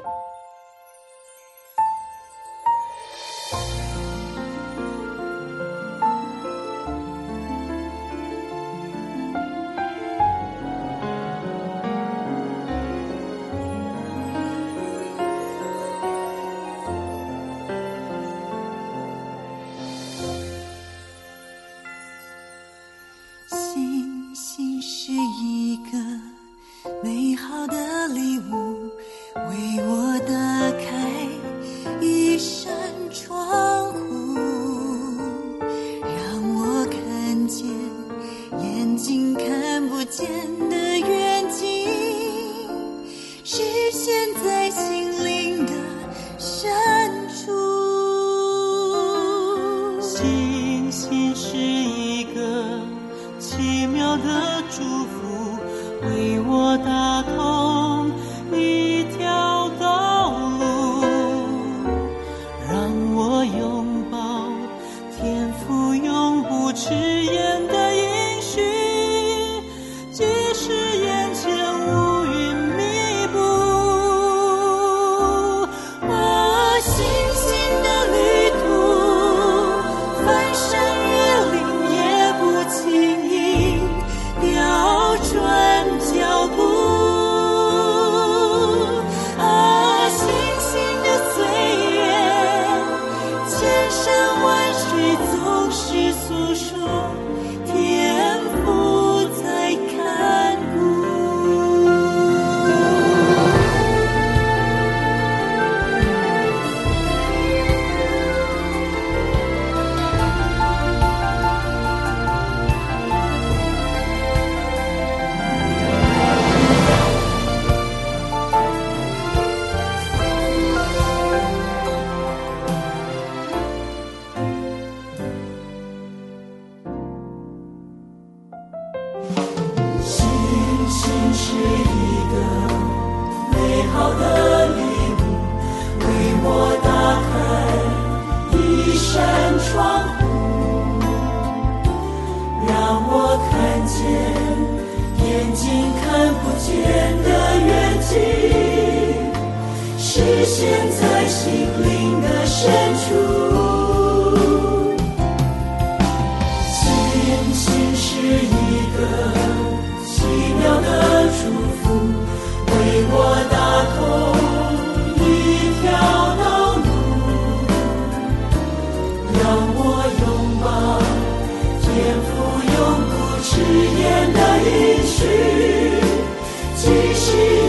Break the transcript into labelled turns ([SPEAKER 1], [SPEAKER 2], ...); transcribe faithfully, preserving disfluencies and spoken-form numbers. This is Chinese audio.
[SPEAKER 1] 星星是一个美好的礼物，为我打开一扇窗户，让我看见眼睛看不见的远景，实现在心灵的深处。
[SPEAKER 2] 星星是一个奇妙的祝福，为我打通一条道路，让我拥抱天父永不迟延的应许，即使眼前乌云密布。
[SPEAKER 1] 哦，星星的旅途，翻山越岭也不轻易调转脚步。啊，星星的岁月，千山万水总是诉说天父在看顾。星星是一个美好的礼物，为我打开一扇窗户，让我看见眼睛看不见的远景，实现在心灵的深处。星星是一个奇妙的祝福，为我打通一条道路，让我拥抱天父永不迟延的应许，即使